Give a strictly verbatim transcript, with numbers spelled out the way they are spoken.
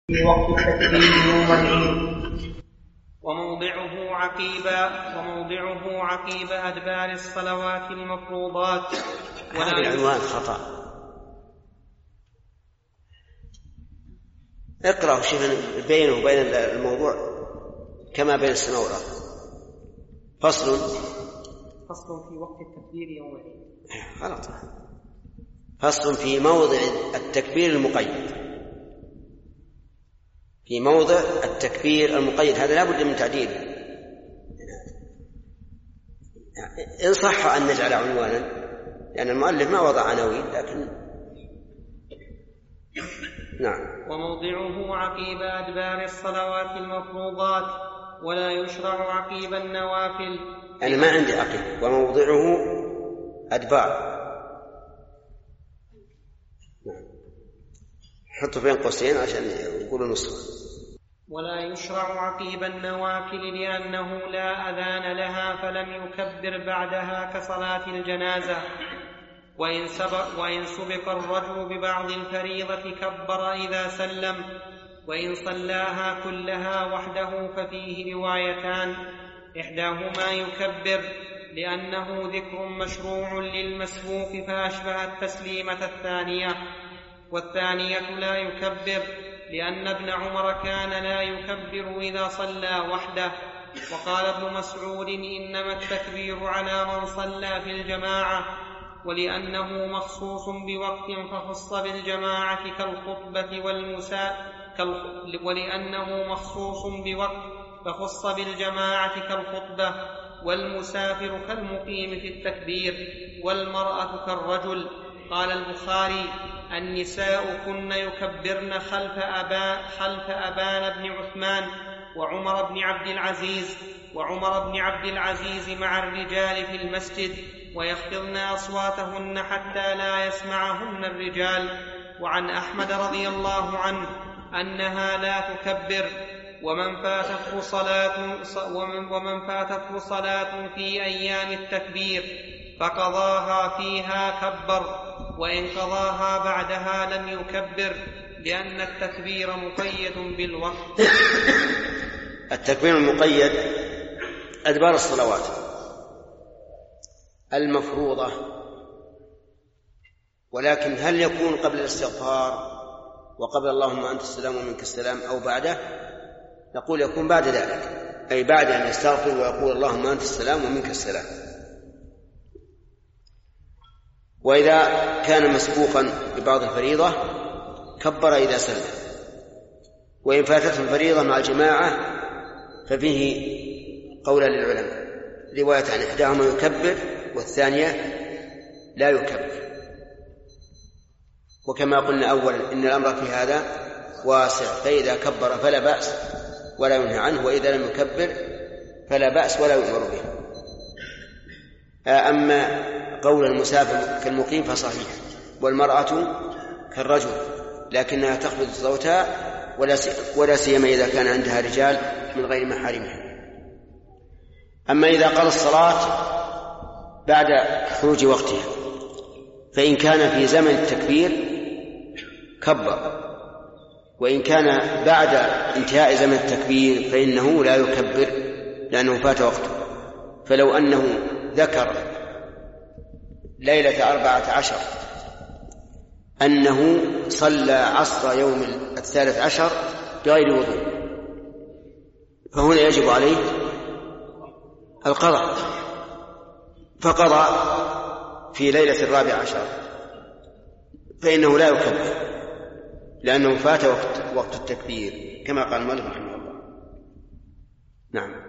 في وقت التكبير يوم العيد. وموضعه عقيب وموضعه عقيب أدبار الصلوات المفروضات. هذا العنوان خطأ. اقرأ شيئا بينه وبين الموضوع كما بين السماء والأرض. فصل فصل في وقت التكبير يوم العيد. غلط. فصل في موضع التكبير المقيد. في موضع التكبير المقيد هذا لا بد من تعديله. إن صح أن نجعل عنوانا لأن المؤلف ما وضع عناوين لكن نعم. وموضعه عقيب أدبار الصلوات المفروضات ولا يشرع عقيب النوافل. أنا ما عندي عقيب. وموضعه أدبار حطوا بين قوسين عشان يقولوا نصف. ولا يشرع عقيب النوافل لأنه لا أذان لها فلم يكبر بعدها كصلاة الجنازة. وإن سبق, وإن سبق الرجل ببعض الفريضة كبر إذا سلم. وإن صلاها كلها وحده ففيه روايتان إحداهما يكبر لأنه ذكر مشروع للمسبوق فأشبه التسليمة الثانية. والثانية لا يكبر لأن ابن عمر كان لا يكبر إذا صلى وحده. وقال ابن مسعود إنما التكبير على من صلى في الجماعة ولأنه مخصوص بوقت فخص بالجماعة كالخطبة والمساء ولأنه مخصوص بوقت فخص بالجماعة كالخطبة والمسافر كالمقيم في التكبير والمرأة كالرجل. قال البخاري النساء كن يكبرن خلف, أبا خلف أبان بن عثمان وعمر بن عبد العزيز وعمر بن عبد العزيز مع الرجال في المسجد ويخفضن أصواتهن حتى لا يسمعهن الرجال. وعن أحمد رضي الله عنه أنها لا تكبر. ومن فاتته صلاة, ومن فاتته صلاة في أيام التكبير فقضاها فيها كبر وإن قضاها بعدها لم يكبر لأن التكبير مقيد بالوقت. التكبير المقيد أدبار الصلوات المفروضة. ولكن هل يكون قبل الاستغفار وقبل اللهم أنت السلام ومنك السلام أو بعده؟ نقول يكون بعد ذلك أي بعد أن يستغفر ويقول اللهم أنت السلام ومنك السلام. وإذا كان مسبوقا ببعض الفريضة كبر إذا سلم. وإن فاتته الفريضة مع الجماعة ففيه قولا للعلماء رواية عن إحداهما يكبر والثانية لا يكبر. وكما قلنا أولا إن الأمر في هذا واسع فإذا كبر فلا بأس ولا ينهى عنه وإذا لم يكبر فلا بأس ولا يؤمر به. أما قول المسافر كالمقيم فصحيح والمرأة كالرجل لكنها تخفض صوتها ولا سيما إذا كان عندها رجال من غير محارمها. أما إذا قضى الصلاة بعد خروج وقتها فإن كان في زمن التكبير كبر وإن كان بعد انتهاء زمن التكبير فإنه لا يكبر لأنه فات وقته. فلو أنه ذكر ليلة أربعة عشر أنه صلى عصر يوم الثالث عشر بغير وضوء فهنا يجب عليه القضاء فقضى في ليلة الرابع عشر فإنه لا يكبر لأنه فات وقت, وقت التكبير كما قال المؤلف رحمه الله. نعم.